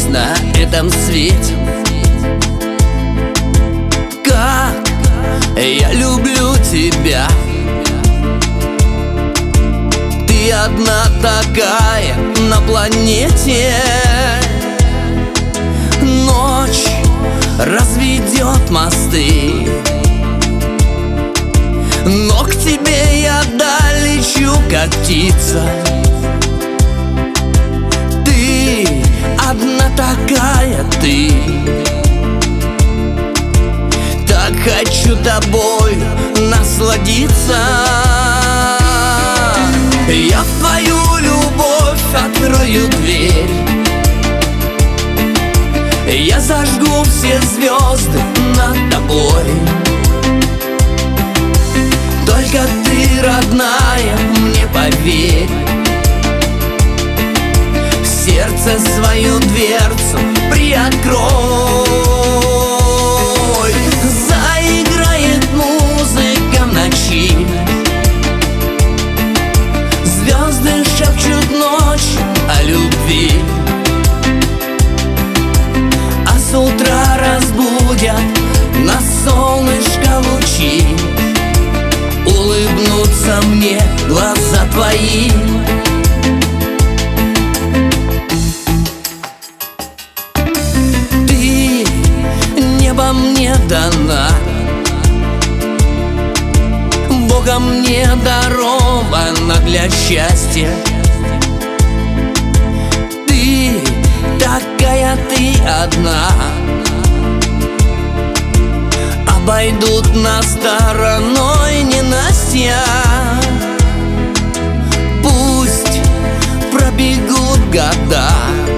на этом свете. Как я люблю тебя. Ты одна такая на планете. Ночь разведет мосты, но к тебе я долечу, как птица. Ты одна такая, ты. Так хочу тобой насладиться. Я в твою любовь открою дверь. Я зажгу все звезды над тобой. Только ты, родная, мне поверь. В сердце свою дверцу приоткрой. Заиграет музыка в ночи. Звезды шепчут ночью о любви. А с утра разбудят нас солнышко лучи. Улыбнутся мне глаза твои. Ты небо мне дана, Богом мне дарована для счастья. Ты такая, ты одна. Обойдут нас стороной ненастья. Пусть пробегут года,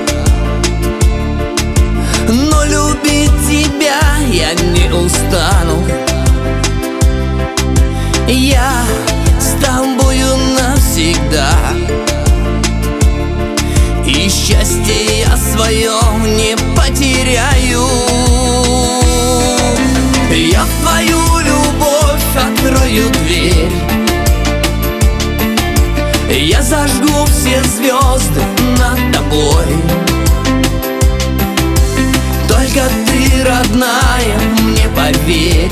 но любить тебя я не устану. Я с тобою навсегда. И счастье я свое не потеряю. Я в твою любовь открою дверь. Я зажгу все звезды над тобой. Только ты, родная, мне поверь.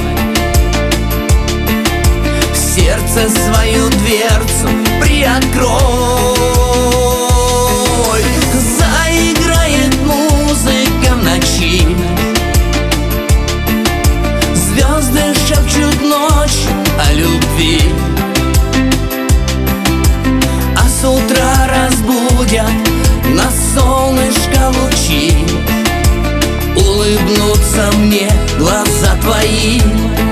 В сердце свою дверцу приоткрой. Заиграет музыка в ночи. Звезды шепчут ночью о любви. А с утра разбудят нас солнышко лучи. Улыбнутся мне глаза твои.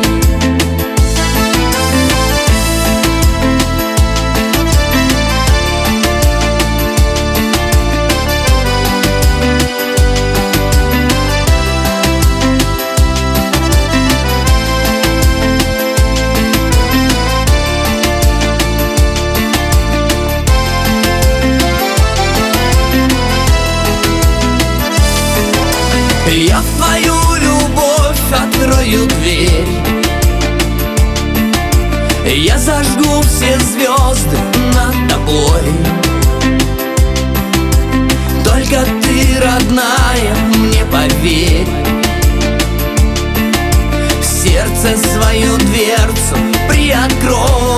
Я в твою любовь открою дверь. Я зажгу все звезды над тобой. Только ты, родная, мне поверь. В сердце свою дверцу приоткрой.